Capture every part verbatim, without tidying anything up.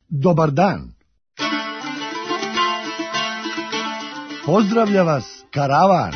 dobar dan. Pozdravlja vas karavan.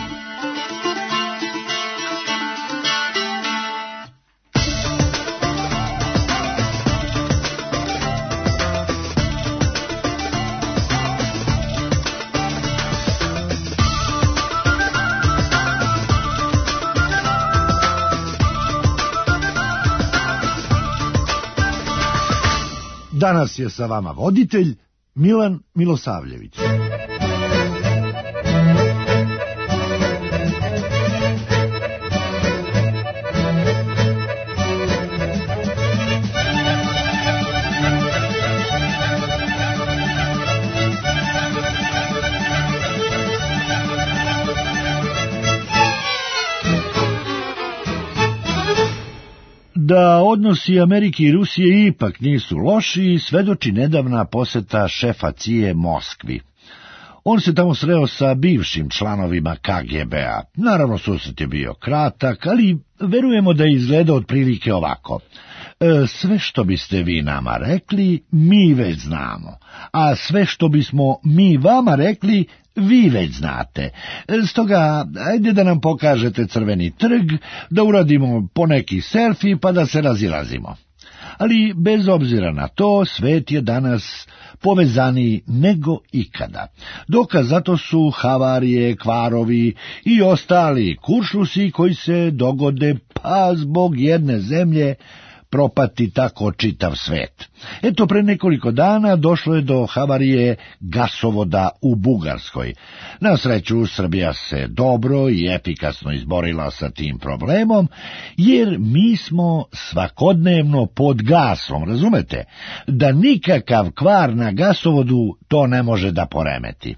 Danas je sa vama voditelj Milan Milosavljević. Da odnosi Amerike i Rusije ipak nisu loši, svedoči nedavna poseta šefa C I A Moskvi. On se tamo sreo sa bivšim članovima K G B-a. Naravno, susret je bio kratak, ali verujemo da je izgledao otprilike ovako. E, sve što biste vi nama rekli, mi već znamo, a sve što bismo mi vama rekli, vi već znate. Stoga, ajde da nam pokažete Crveni trg, da uradimo poneki selfie pa da se razilazimo. Ali bez obzira na to, svet je danas povezaniji nego ikada. Dokaz zato su havarije, kvarovi i ostali kuršlusi koji se dogode pa zbog jedne zemlje propati tako čitav svet. Eto, pre nekoliko dana došlo je do havarije gasovoda u Bugarskoj. Na sreću, Srbija se dobro i efikasno izborila sa tim problemom, jer mi smo svakodnevno pod gasom, razumete? Da nikakav kvar na gasovodu to ne može da poremeti.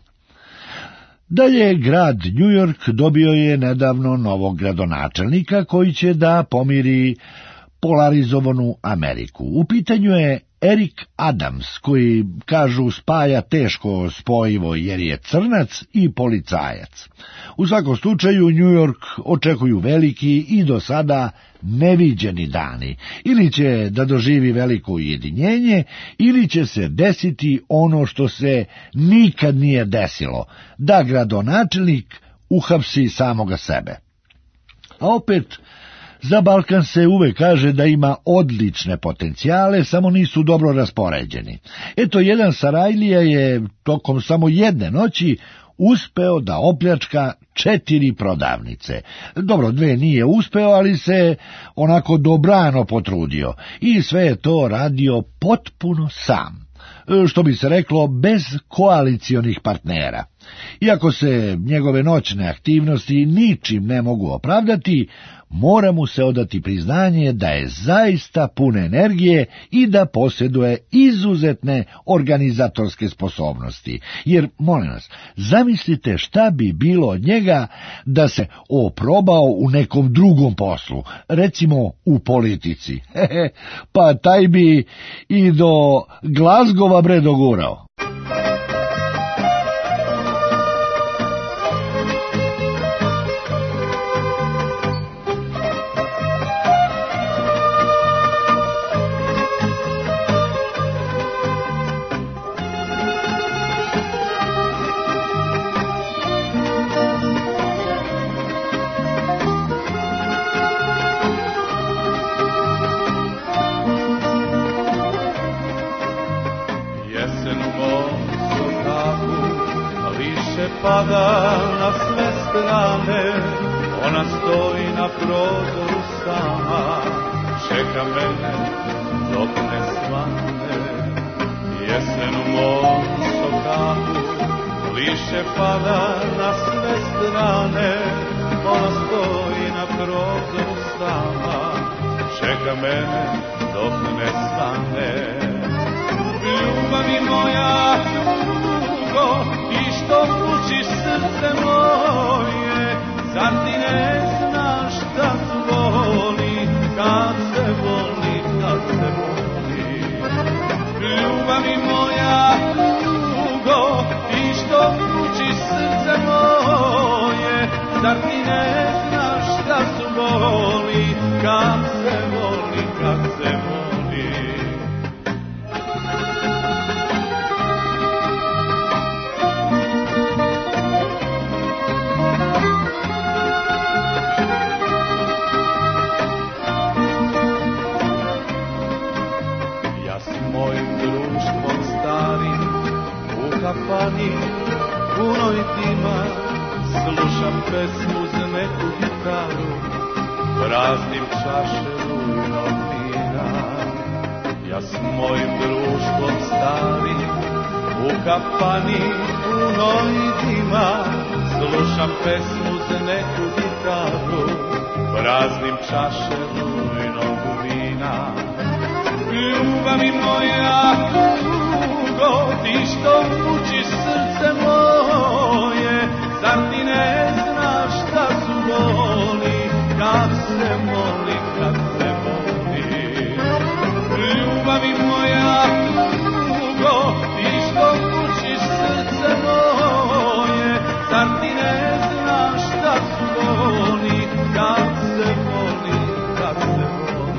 Dalje, grad New York dobio je nedavno novog gradonačelnika koji će da pomiri polarizovanu Ameriku. U pitanju je Eric Adams, koji, kažu, spaja teško spojivo jer je crnac i policajac. U svakom slučaju, New York očekuju veliki i do sada neviđeni dani. Ili će da doživi veliko ujedinjenje, ili će se desiti ono što se nikad nije desilo, da gradonačelnik uhapsi samoga sebe. A opet, za Balkan se uvek kaže da ima odlične potencijale, samo nisu dobro raspoređeni. Eto, jedan Sarajlija je tokom samo jedne noći uspeo da opljačka četiri prodavnice. Dobro, dve nije uspeo, ali se onako dobrano potrudio i sve je to radio potpuno sam. Što bi se reklo, bez koalicionih partnera. Iako se njegove noćne aktivnosti ničim ne mogu opravdati, mora mu se odati priznanje da je zaista pun energije i da posjeduje izuzetne organizatorske sposobnosti. Jer, molim vas, zamislite šta bi bilo od njega da se oprobao u nekom drugom poslu, recimo u politici. Pa taj bi i do Glazgova bre dogurao. Pada na sve strane, ona stoji na prozoru sama, čeka mene dok ne svane. Jesen u mom sokaku, lišće pada na sve strane, ona stoji na prozoru sama, čeka mene dok ne svane. Ljubavi moja, ljubo, i što mučiš srce moje, zar ti ne znaš da zvoli, kad se voli, kad se voli. Ljubavi moja, ljubo, i što mučiš srce moje, zar ti ne znaš da zvoli, kad se voli, kad se voli. kafani punoj dima, slušam pesmu za neku gitaru, praznim čaše rujnog vina. Ja s mojim društvom starim u kafani punoj dima, slušam pesmu za neku gitaru, praznim čaše rujnog vina. Ljubavi moja tugo, ti što mučiš srce moje, zar ti ne znaš šta su boli, kad se moli, kad se moli. Ljubavi moja tugo, ti što mučiš srce moje, zar ti ne znaš šta su boli, kad se moli, kad se moli.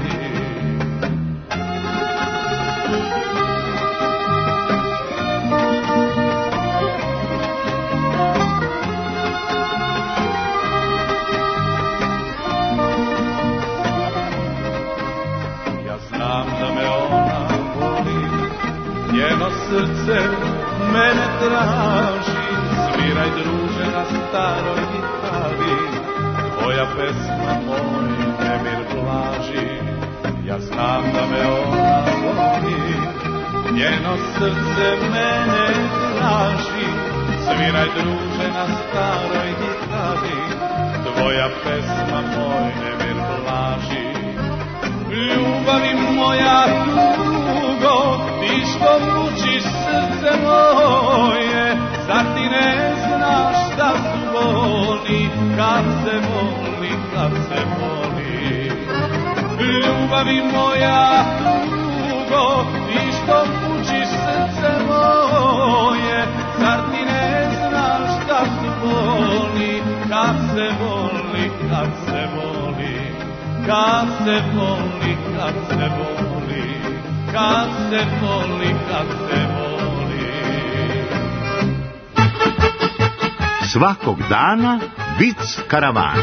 Njeno srce mene traži, sviraj druže na staroj gitari, tvoja pesma moj nemir blaži. Ja znam da me ona voli, njeno srce mene traži, sviraj druže na staroj gitari, tvoja pesma moj nemir blaži. Ljubavi moja tugo, ti što mučiš srce moje, zar ti ne znaš šta su boli, kad se voli, kad se voli. Ljubavi moja tugo, ti što mučiš srce moje, zar ti ne znaš šta su boli, kad se voli, kad se voli. Kad se voli, kad se voli, kad se voli, kad se voli. Svakog dana vic karavana.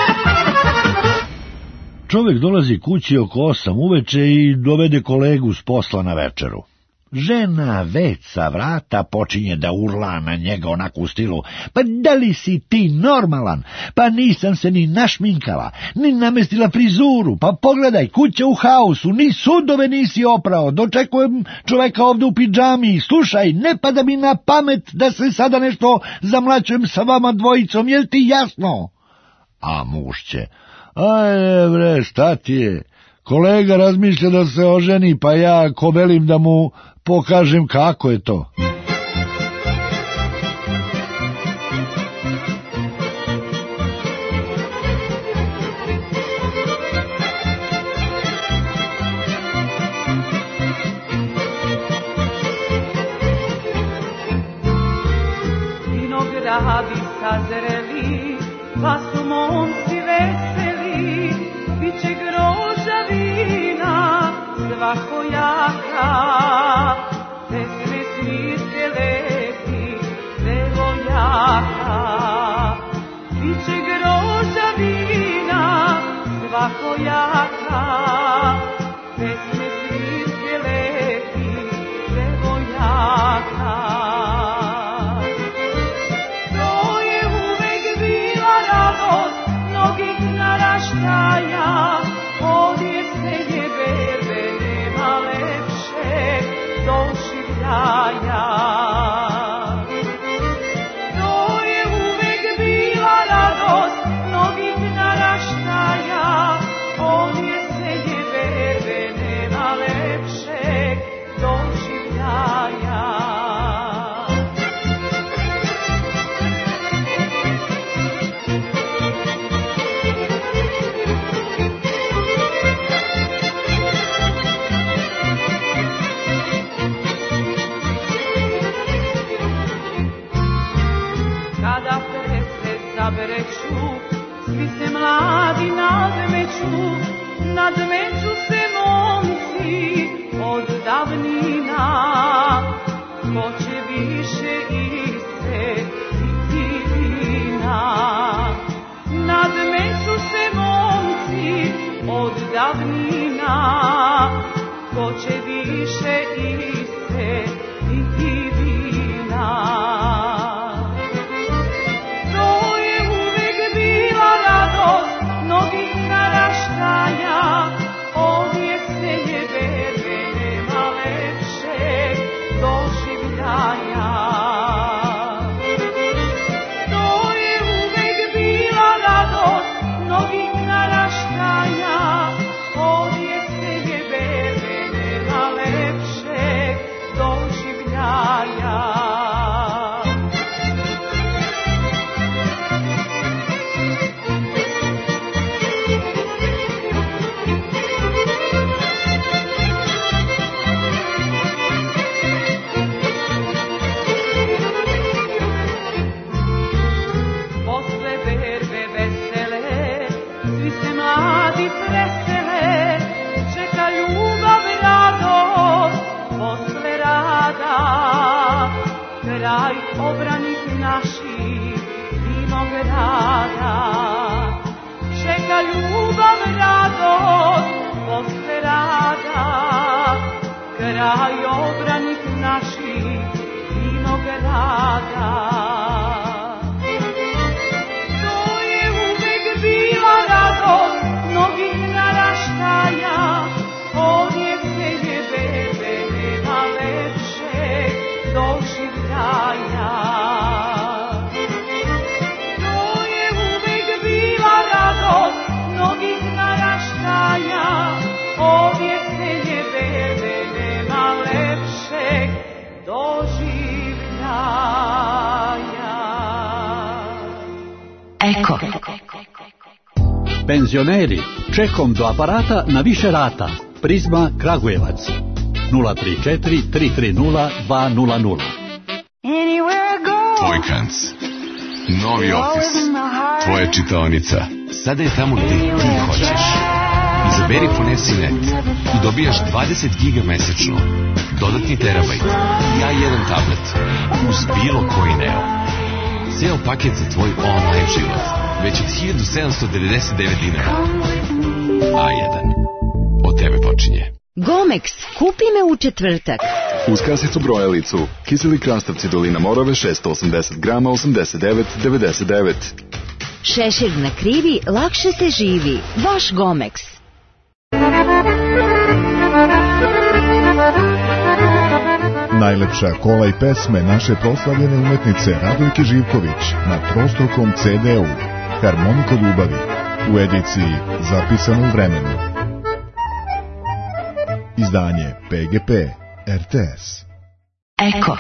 Čovjek dolazi kući oko osam uveče i dovede kolegu s posla na večeru. Žena već sa vrata počinje da urla na njega onako u stilu: pa da li si ti normalan? Pa nisam se ni našminkala, ni namestila frizuru, pa pogledaj, kuća u haosu, ni sudove nisi oprao, dočekujem čoveka ovde u pidžami, slušaj, ne pada mi na pamet da se sada nešto zamlačujem sa vama dvojicom, jel ti jasno? A muž će: aj bre, šta ti je? Kolega razmišlja da se oženi, pa ja ko velim da mu pokažem kako je to. Vinogradi sazreli, pa su momci veseli, bit će groža vina svakojaka, pesme svirke lepi devojaka. Bit će groža vina svakojaka, pesme svirke lepi devojaka. To je uvek bila radost mnogih naraštaja, ovdje se je bebe, nema lepšeg doživljaja. To je uvek bila radost mnogih naraštaja, ovdje se je bebe, nema lepšeg doživljaja. grada, kraj obranih naših vinograda. Čeka ljubav, radost, posle rada, kraj obranih naših vinograda. To je uvek bila radost mnogih naraštaja, od jesenje bebe nema lepšeg doživljaja. To je uvek bila radost mnogih naraštaja, od jesenje bebe nema lepšeg doživljaja. Eko. Penzioneri, čekom do aparata na više rata. Prizma Kragujevac. nula tri četiri tri tri nula dva nula nula. Tvojkanc. Novi ofis. Tvoja čitaonica. Sada je tamo gde ti hoćeš. Izaberi Fonesinet i dobijaš dvadeset giga mesečno. Dodatni terabajt. I A jedan tablet. Uz bilo koji Neo. Ceo paket za tvoj online život. Već od hiljadu sedamsto devedeset devet dinara. A jedan. Od tebe počinje. Gomex, kupi me u četvrtak. Uz kasicu brojalicu, kiseli krastavci Dolina Morave šesto osamdeset grama, osamdeset devet devedeset devet. Šešir na krivi, lakše se živi. Vaš Gomex. Najlepša kola i pesme naše proslavljene umetnice Radojke Živković na trostrukom ce de u Harmoniko ljubavi u ediciji Zapisano u vremenu. Izdanje P G P R T S. Eko.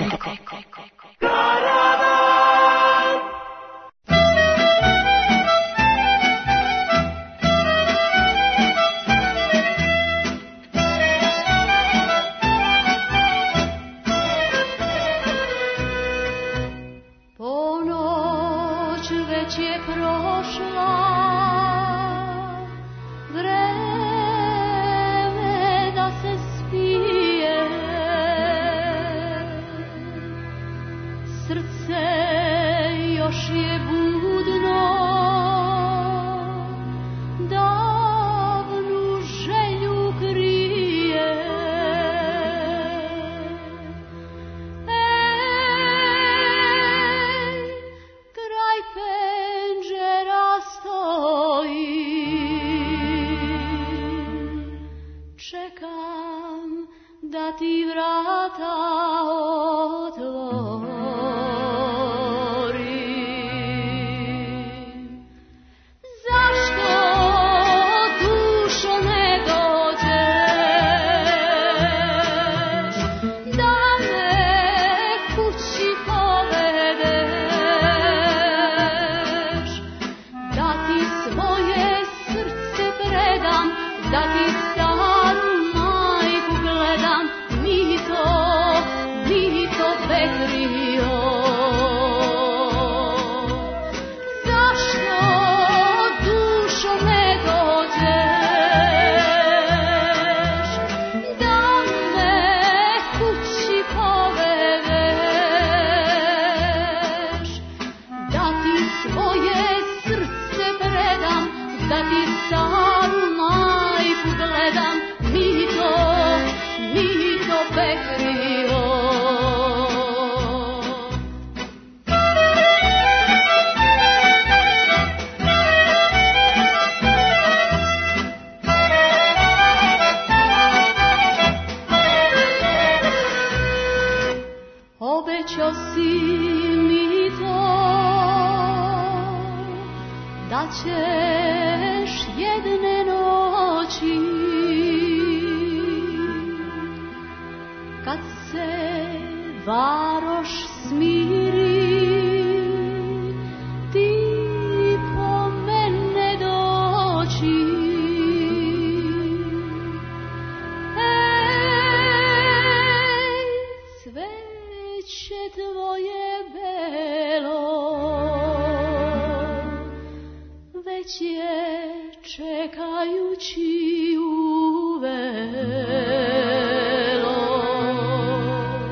Čekajući u velo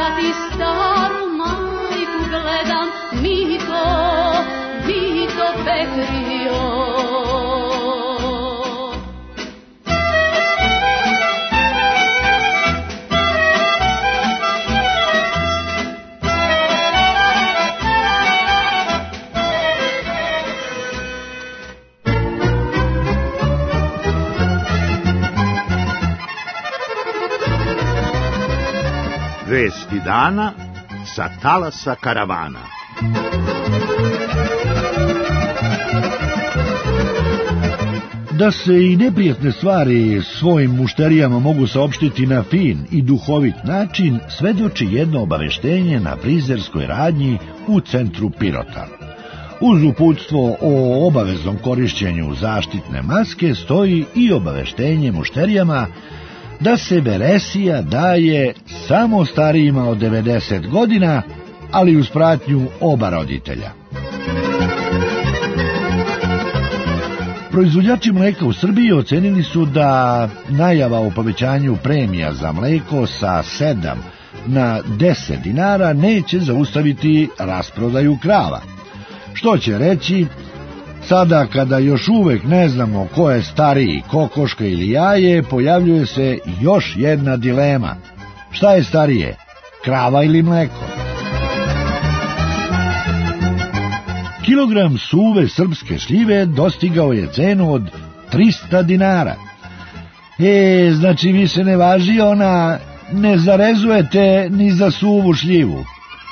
da ti staru majku gledam, Mito, Mito Petrio. Vesti dana sa talasa karavana. Da se i neprijatne stvari svojim mušterijama mogu saopštiti na fin i duhovit način, svedoči jedno obaveštenje na frizerskoj radnji u centru Pirota. Uz uputstvo o obaveznom korišćenju zaštitne maske stoji i obaveštenje mušterijama da se veresija daje samo starijima od devedeset godina, ali uz pratnju oba roditelja. Proizvođači mleka u Srbiji ocenili su da najava o povećanju premija za mleko sa sedam na deset dinara neće zaustaviti rasprodaju krava. Što će reći, sada kada još uvek ne znamo ko je stariji, kokoška ili jaje, pojavljuje se još jedna dilema. Šta je starije, krava ili mleko? Kilogram suve srpske šljive dostigao je cenu od trista dinara. E, znači više ne važi ona, ne zarezujete ni za suvu šljivu.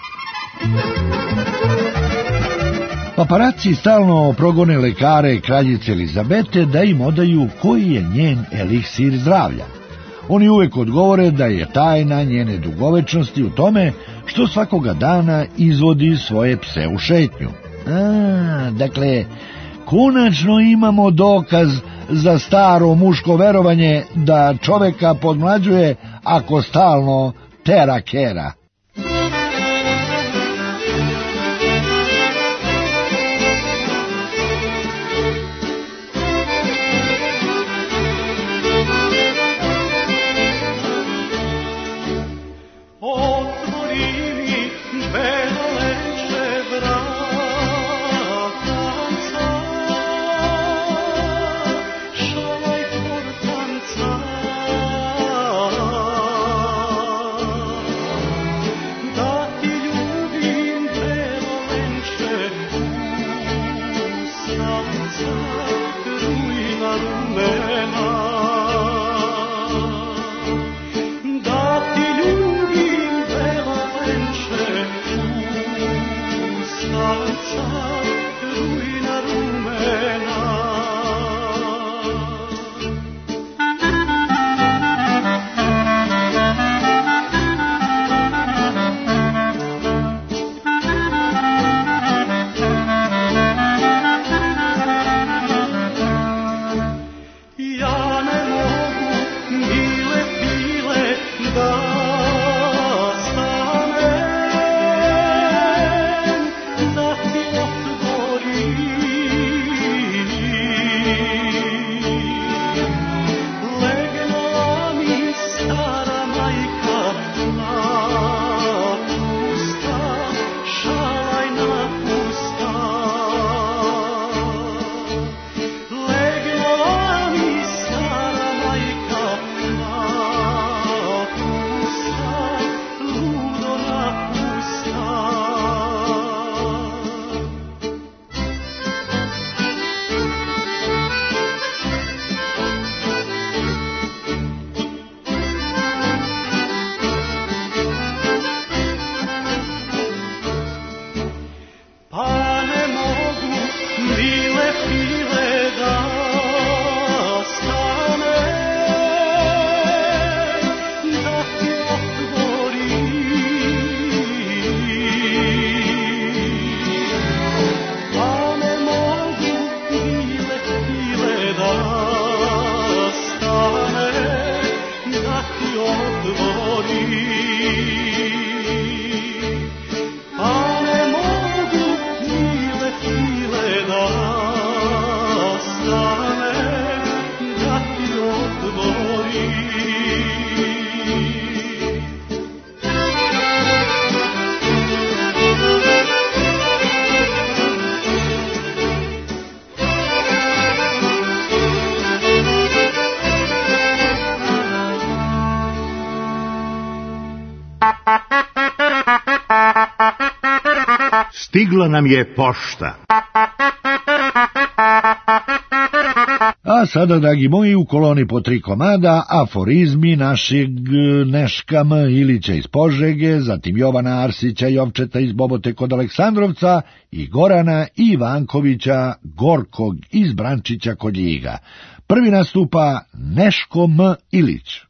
Paparaci stalno progone lekare kraljice Elizabete da im odaju koji je njen eliksir zdravlja. Oni uvek odgovore da je tajna njene dugovečnosti u tome što svakoga dana izvodi svoje pse u šetnju. A, dakle, konačno imamo dokaz za staro muško verovanje da čoveka podmlađuje ako stalno tera kera. Stigla nam je pošta. A sada, dragi moji, u koloni po tri komada aforizmi našeg Neška M. Ilića iz Požege, zatim Jovana Arsića Jovčeta iz Bobote kod Aleksandrovca i Gorana Ivankovića Gorkog iz Brančića kod Ljiga. Prvi nastupa Neško M. Ilić.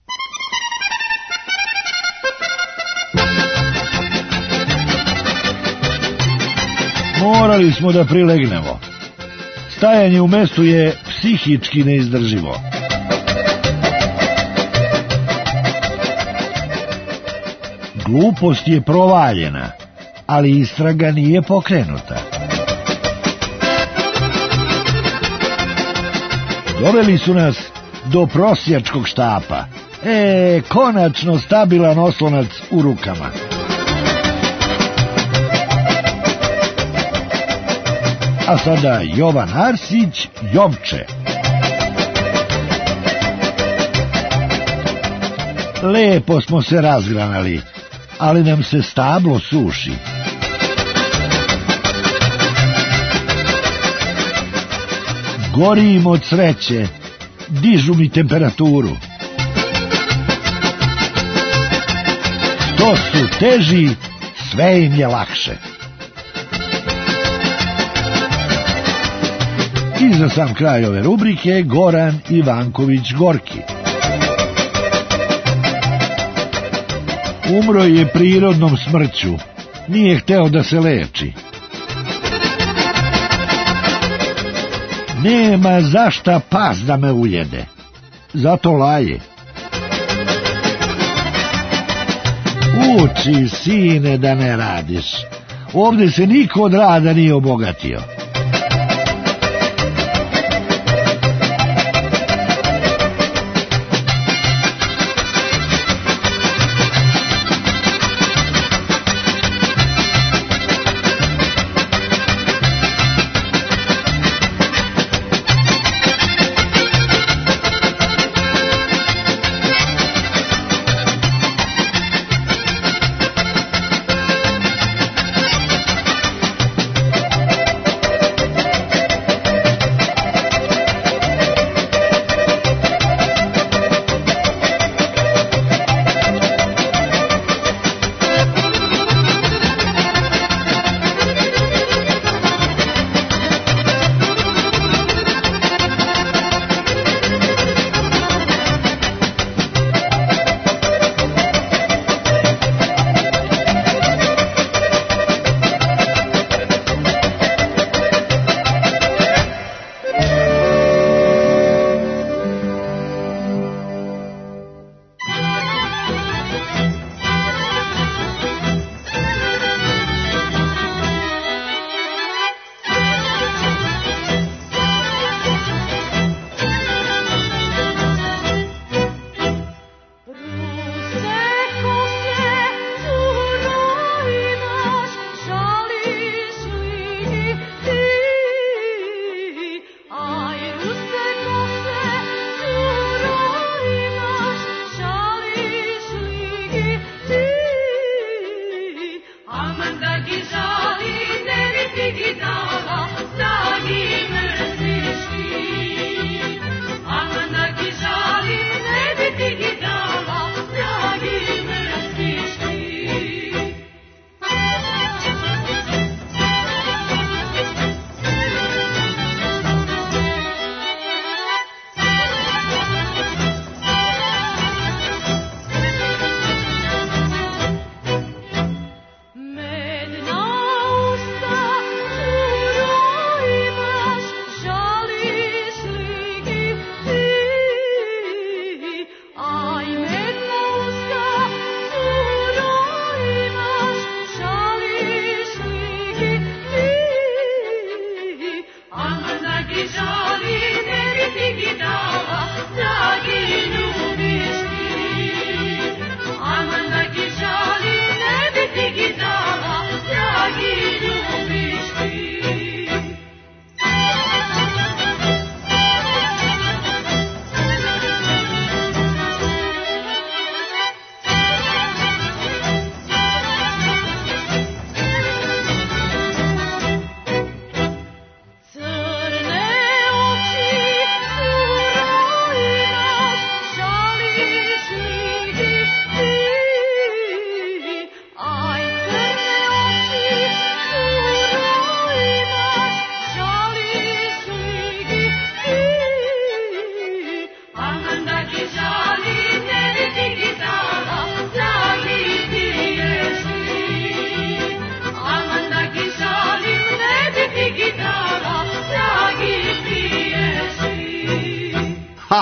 Morali smo da prilegnemo. Stajanje u mestu je psihički neizdrživo. Glupost je provaljena, ali istraga nije pokrenuta. Doveli su nas do prosjačkog štapa. E, konačno stabilan oslonac u rukama. A sada Jovan Arsić, Jovče. Lepo smo se razgranali, ali nam se stablo suši. Gorim od sreće, dižu mi temperaturu. Što su teži, sve im je lakše. I za sam kraj ove rubrike Goran Ivanković Gorki. Umro je prirodnom smrću, nije hteo da se leči. Nema zašta pas da me ujede, zato laje. Uči, sine, da ne radiš. Ovdje se niko od rada nije obogatio.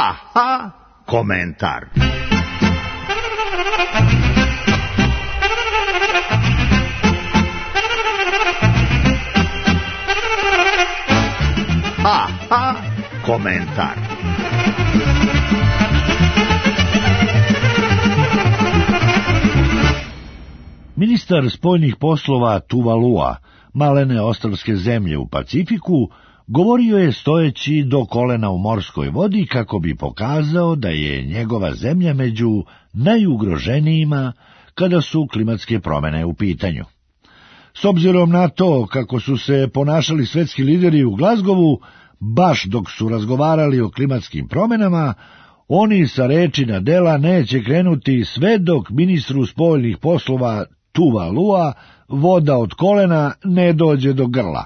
Aha, komentar. Aha, komentar. Ministar spoljnih poslova Tuvalua, malene ostrvske zemlje u Pacifiku, govorio je stojeći do kolena u morskoj vodi kako bi pokazao da je njegova zemlja među najugroženijima kada su klimatske promjene u pitanju. S obzirom na to kako su se ponašali svetski lideri u Glazgovu, baš dok su razgovarali o klimatskim promjenama, oni sa reči na dela neće krenuti sve dok ministru spoljnih poslova Tuvalua voda od kolena ne dođe do grla.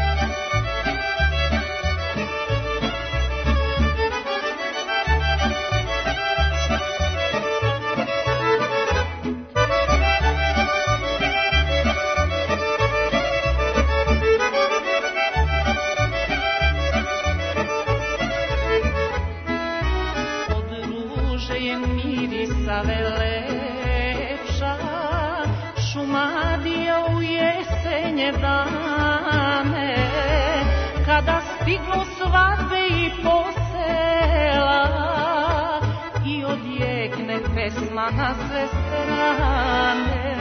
Stignu svadbe i posela i odjekne pesma na sve strane.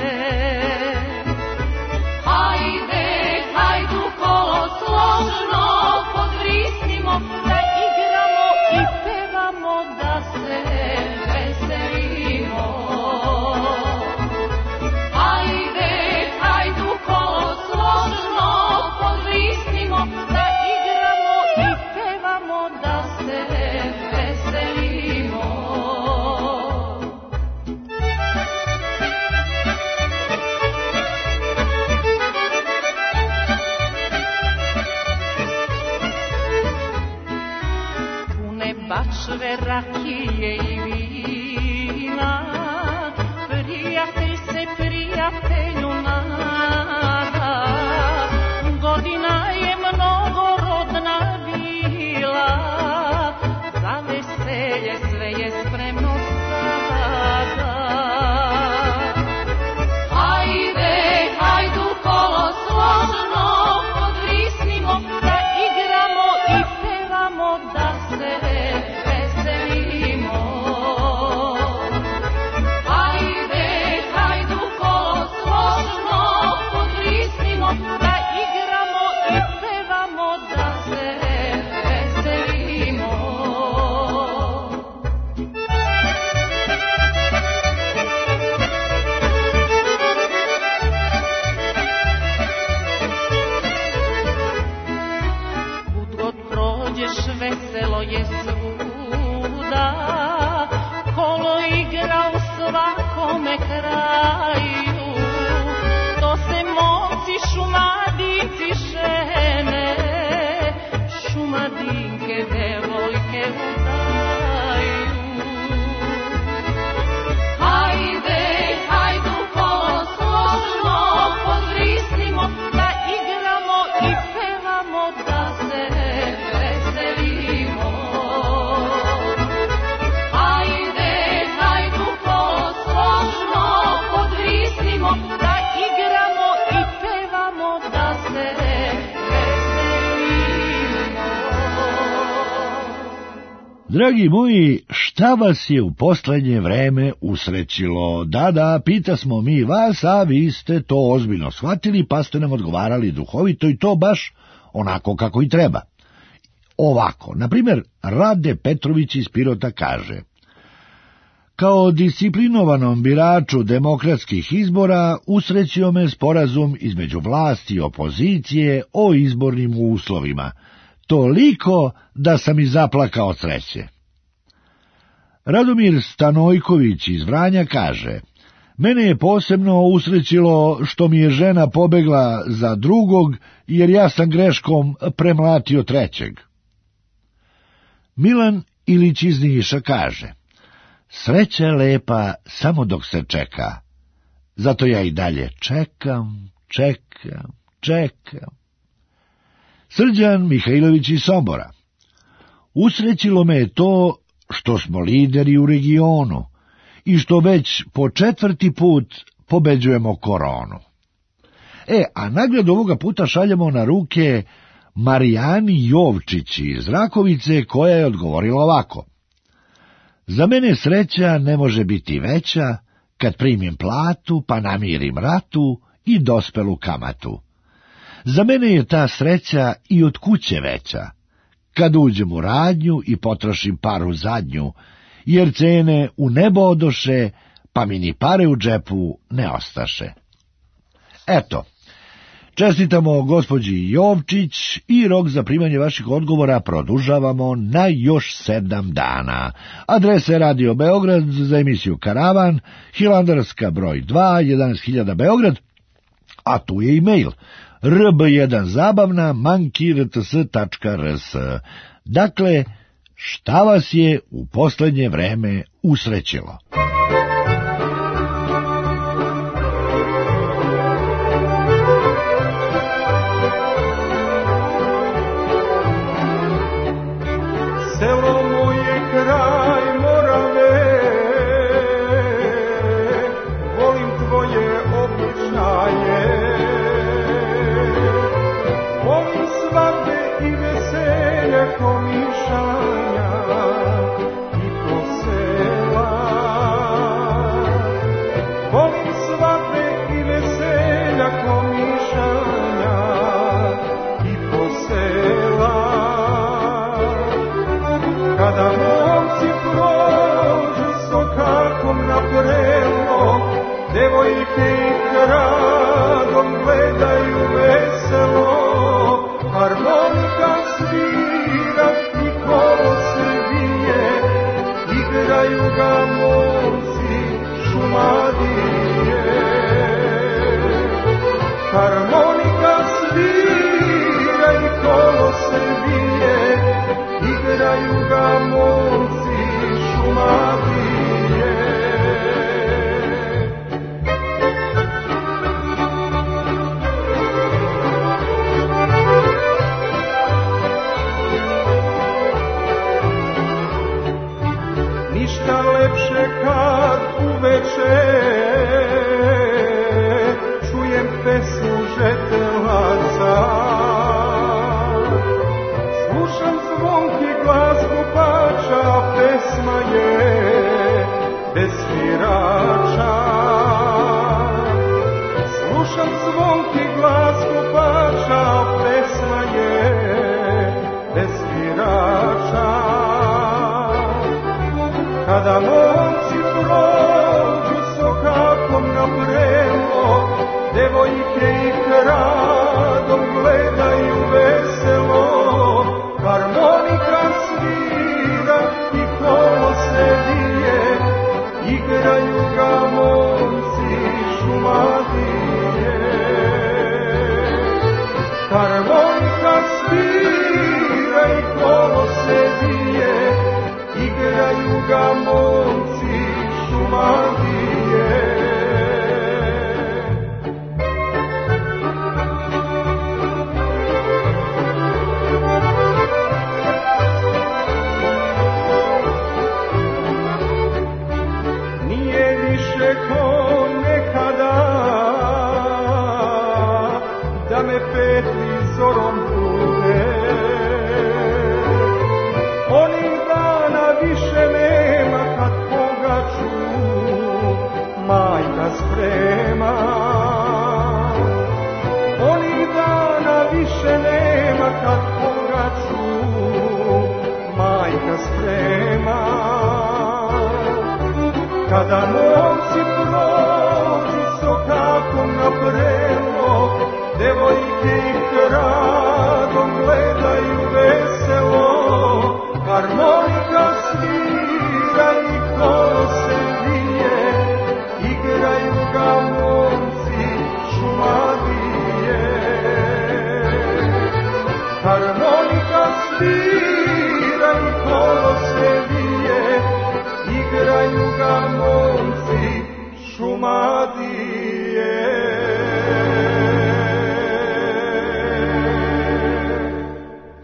Hajde, hajdu kolo složno podvrisnimo, da igramo i pevamo, da se veselimo. Hajde, hajdu kolo složno podvrisnimo, da i pevamo, da se veselimo. Pune bačve rakije i vina, prijatelj se prijatelju nada, godina je mnogo rodna bila, za veselje sve je spremno sada. Hajde, hajdu kolo složno podvrisnimo, da igramo i pevamo, da se veselimo. Hajde, hajdu kolo složno podvrisnimo, da igramo i pevamo, da se veselimo. Kud god prođeš veselo je svuda, kolo igra u svakome kraju, to se momci šumadinci žene, šumadinke devojke udaju. Hajde, hajdu kolo složno podvrisnimo, da igramo i pevamo, da se veselimo. Hajde, hajdu kolo složno podvrisnimo, da igramo i pevamo, da se Dragi moji, šta vas je u poslednje vreme usrećilo? Da, da, pita smo mi vas, a vi ste to ozbiljno shvatili, pa ste nam odgovarali duhovito i to baš onako kako i treba. Ovako, na primjer, Rade Petrović iz Pirota kaže: kao disciplinovanom biraču demokratskih izbora usrećio me sporazum između vlasti i opozicije o izbornim uslovima, toliko da sam i zaplakao od sreće. Radomir Stanojković iz Vranja kaže: mene je posebno usrećilo što mi je žena pobegla za drugog, jer ja sam greškom premlatio trećeg. Milan Ilić iz Niša kaže: sreća je lepa samo dok se čeka, zato ja i dalje čekam, čekam, čekam. Srđan Mihajlović iz Sombora: usrećilo me je to što smo lideri u regionu i što već po četvrti put pobeđujemo koronu. E, a nagradu ovoga puta šaljemo na ruke Marijani Jovčić iz Rakovice, koja je odgovorila ovako. Za mene sreća ne može biti veća, kad primim platu, pa namirim ratu i dospelu kamatu. Za mene je ta sreća i od kuće veća, kad uđem u radnju i potrošim paru zadnju, jer cene u nebo odoše, pa mi ni pare u džepu ne ostaše. Eto, čestitamo gospođi Jovčić i rok za primanje vaših odgovora produžavamo na još sedam dana. Adresa je Radio Beograd za emisiju Karavan, Hilandarska broj dva, jedanaest hiljada Beograd, a tu je e-mail r b jedan zabavna manki r t s tačka r s. Dakle, šta vas je u poslednje vreme usrećilo? Selo moje kraj Morave, volim tvoje običaje, volim svadbe i veselja komišanja i posela. Volim svadbe i veselja komišanja i posela. Kada momci prođu sokakom na prelo, devojke ih radom gledaju veselo, harmonika svira i kolo se vije, igraju ga momci Šumadije. Harmonika svira i kolo se vije, igraju ga momci Šumadije. Ništa lepše kad uveče čujem pesmu žetelaca, slušam zvonki glas kupača, pesma je bez svirača. Slušam zvonki glas kupača, pesma je bez svirača. Kada momci prođu sokakom na prelo, devojke ih radom gledaju veselo, harmonika svira i kolo se vije, igraju ga momci Šumadije. Harmonika svira i kolo se vije, igraju ga momci Šumadije. Nije više ko nekada da me petli zorom bude, onih dana više nema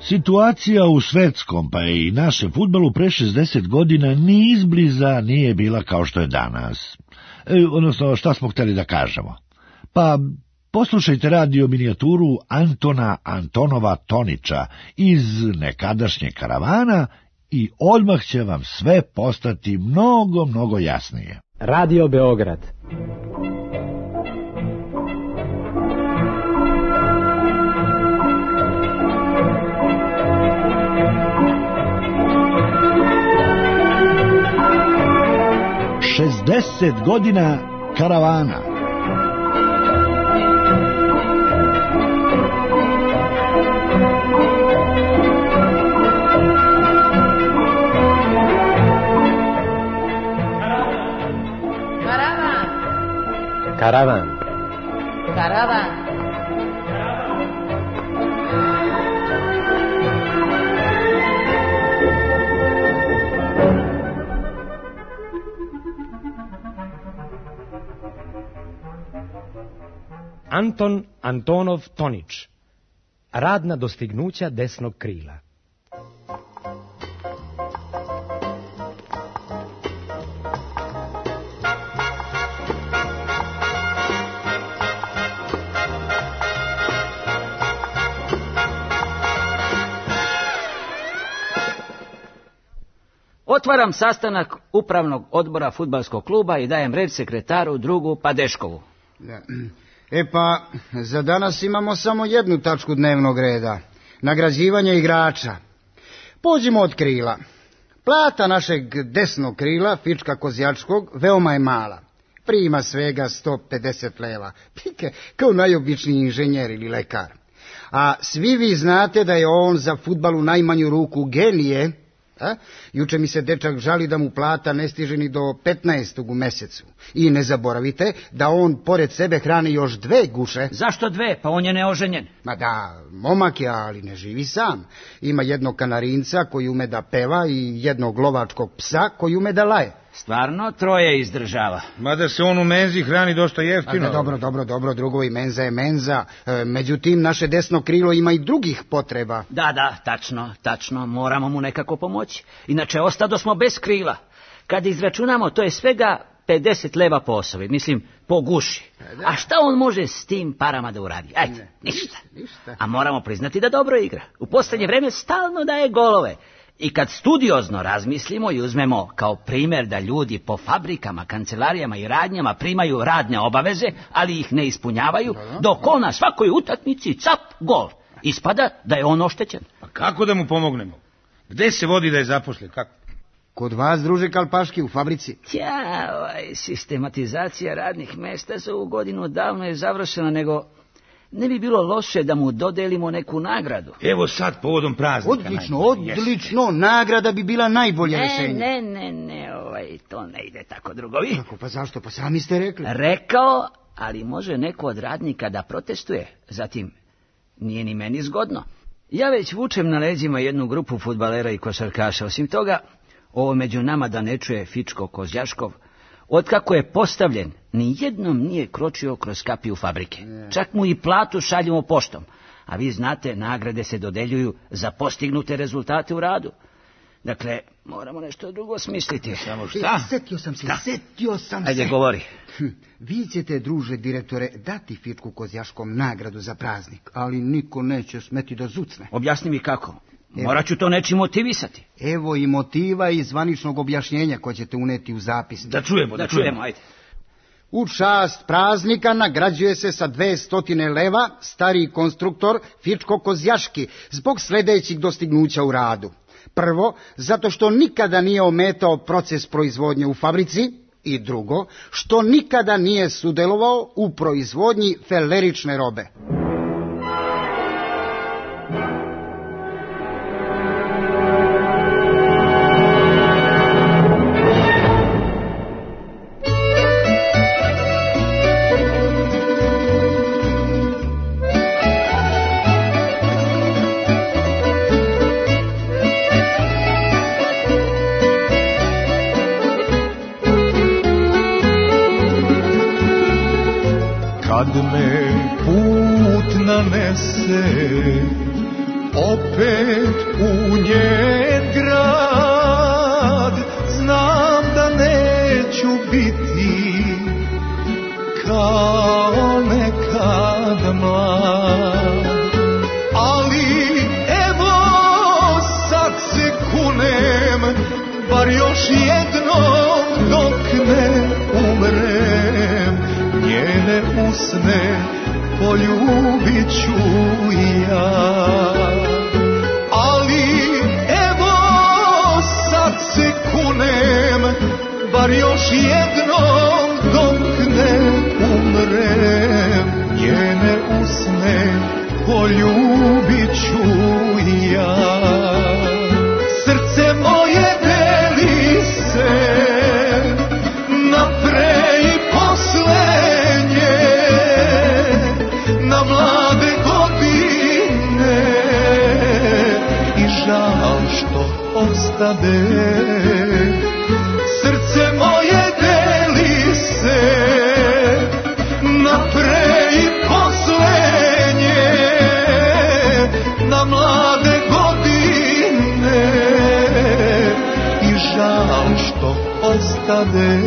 Situacija u svetskom, pa i našem fudbalu pre šezdeset godina ni izbliza nije bila kao što je danas. E, odnosno, šta smo hteli da kažemo? Pa, poslušajte radio minijaturu Antona Antonova Tonića iz nekadašnje Karavana i odmah će vam sve postati mnogo, mnogo jasnije. Radio Beograd. šezdeset godina Karavana. Karavan. Karavan. Anton Antonov Tonić. Radna dostignuća desnog krila. Otvaram sastanak upravnog odbora fudbalskog kluba i dajem red sekretaru drugu Padeškovu. Da. E pa, za danas imamo samo jednu tačku dnevnog reda. Nagrađivanje igrača. Pođimo od krila. Plata našeg desnog krila, Fička Kozjačkog, veoma je mala. Prima svega sto pedeset leva. Pike, kao najobičniji inženjer ili lekar. A svi vi znate da je on za fudbal u najmanju ruku genije. A? Juče mi se dečak žali da mu plata ne stiže ni do petnaestog u mesecu. I ne zaboravite da on pored sebe hrani još dve guše. Zašto dve? Pa on je neoženjen. Ma da, momak je, ali ne živi sam. Ima jednog kanarinca koji ume da peva i jednog lovačkog psa koji ume da laje. Stvarno, troje izdržava. Mada se on u menzi hrani dosta jeftino. Da, dobro, dobro, dobro, drugovi, menza je menza. E, međutim, naše desno krilo ima i drugih potreba. Da, da, tačno, tačno, moramo mu nekako pomoći. Inače, ostado smo bez krila. Kad izračunamo, to je svega pedeset leva po osobi, mislim, po guši. A šta on može s tim parama da uradi? Ajde, ništa. ništa. A moramo priznati da dobro igra. U posljednje vreme stalno daje golove. I kad studiozno razmislimo i uzmemo kao primjer da ljudi po fabrikama, kancelarijama i radnjama primaju radne obaveze, ali ih ne ispunjavaju, dok on na svakoj utakmici cap gol. Ispada da je on oštećen. A kako da mu pomognemo? Gde se vodi da je zaposlen? Kako? Kod vas, druže Kalpaški, u fabrici. Tja, ovaj, sistematizacija radnih mesta za ovu godinu davno je završena, nego ne bi bilo loše da mu dodelimo neku nagradu. Evo sad povodom praznika. Odlično, odlično, jeste. Nagrada bi bila najbolje rešenje. Ne, ne, ne, ne, ovaj, to ne ide tako, drugovi. Kako, pa zašto, pa sami ste rekli. Rekao, ali može neko od radnika da protestuje, zatim nije ni meni zgodno. Ja već vučem na leđima jednu grupu fudbalera i košarkaša, osim toga, ovo među nama da ne čuje Fičko Kozjaškov, otkako je postavljen, ni jednom nije kročio kroz kapiju fabrike. Čak mu i platu šaljemo poštom. A vi znate, nagrade se dodeljuju za postignute rezultate u radu. Dakle, moramo nešto drugo smisliti. Samo šta? Setio sam se, da. setio sam Ajde, se. Ajde, govori. Vi ćete, druže direktore, dati Fičku Kozjaškom nagradu za praznik, ali niko neće smeti da zucne. Objasni mi kako. Morat ću to nečim motivisati. Evo i motiva i zvaničnog objašnjenja koje ćete uneti u zapis. Da čujemo, da, da čujemo. čujemo, ajde. U čast praznika nagrađuje se sa dve stotine leva stariji konstruktor Fičko Kozjaški zbog sljedećih dostignuća u radu. Prvo, zato što nikada nije ometao proces proizvodnje u fabrici, i drugo, što nikada nije sudjelovao u proizvodnji felerične robe. Kad me put nanese opet u njen grad, znam da neću biti kao nekad mlad, ali evo sad se kunem, bar još jednom dok ne umrem, njene usne poljubit ću ja. Ali evo sad se kunem, bar još jednom dok ne umrem, njene usne poljubit ću ja. Srce moje deli se na pre i poslednje, na mlade godine i žal što ostade. Srce moje deli se na pre i poslednje, na mlade godine i žal što ostade.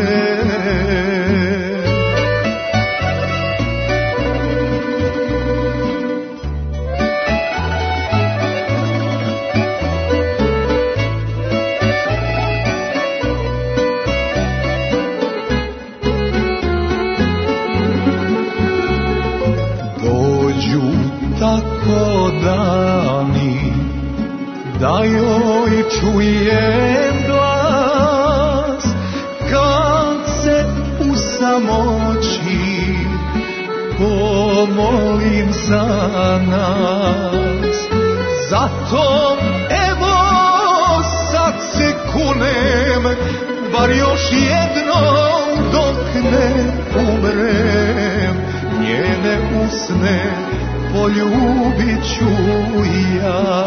Tako dani da joj čujem glas, kad se u samoći pomolim za nas. Zato evo sad se kunem, bar još jednom dok ne umrem, njene usne poljubit ću ja.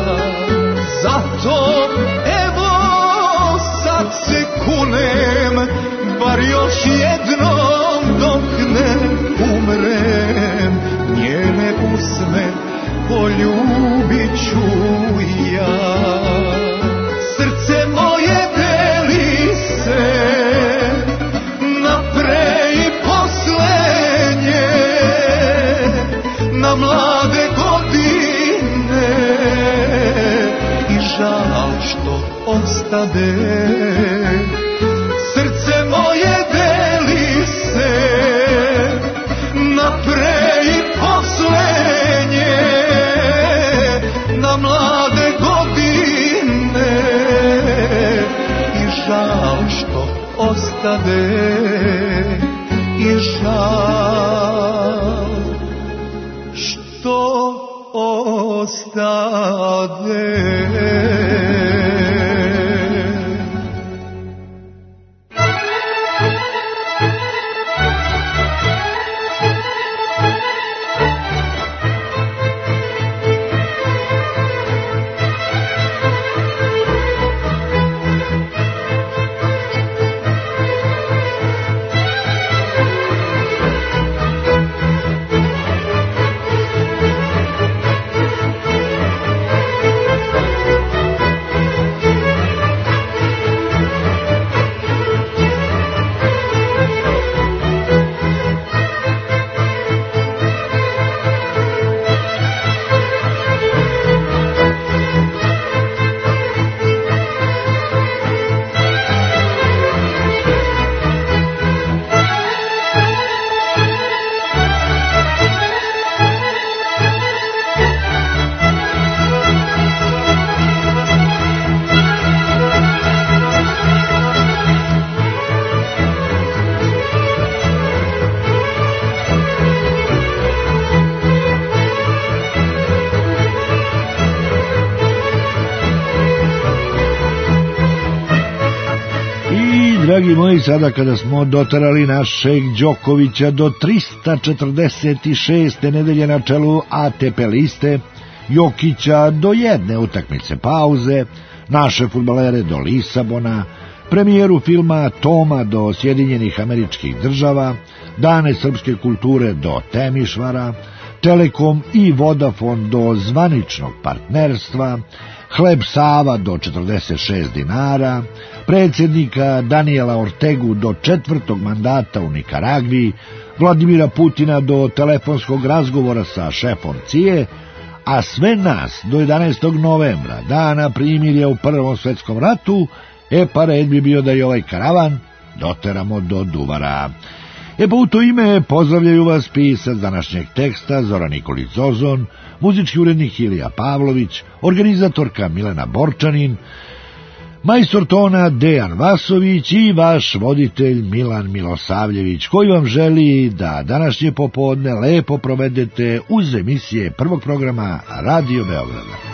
Zato evo sad se kunem, bar još jednom dok ne umrem, njene usne poljubit ću ja. Srce moje deli se na pre i poslednje, na mlade godine i žal što ostade. Srce moje deli se na pre i poslednje, na mlade godine i žal što ostade. I žal što ostade. Dragi moji, sada kada smo doterali našeg Đokovića do trista četrdeset šeste nedelje na čelu A T P liste, Jokića do jedne utakmice pauze, naše fudbalere do Lisabona, premijeru filma Toma do Sjedinjenih Američkih Država, dane srpske kulture do Temišvara, Telekom i Vodafone do zvaničnog partnerstva, Hleb Sava do četrdeset šest dinara, predsjednika Daniela Ortegu do četvrtog mandata u Nikaragvi, Vladimira Putina do telefonskog razgovora sa šefom C I E, a sve nas do jedanaestog novembra, dana primirja u Prvom svjetskom ratu, e pa red bi bio da i ovaj karavan doteramo do Duvara. E pa u to ime pozdravljaju vas pisac današnjeg teksta Zoran Nikolić Zozon, muzički urednik Ilija Pavlović, organizatorka Milena Borčanin, majstor tona Dejan Vasović i vaš voditelj Milan Milosavljević, koji vam želi da današnje popodne lepo provedete uz emisije prvog programa Radio Beograda.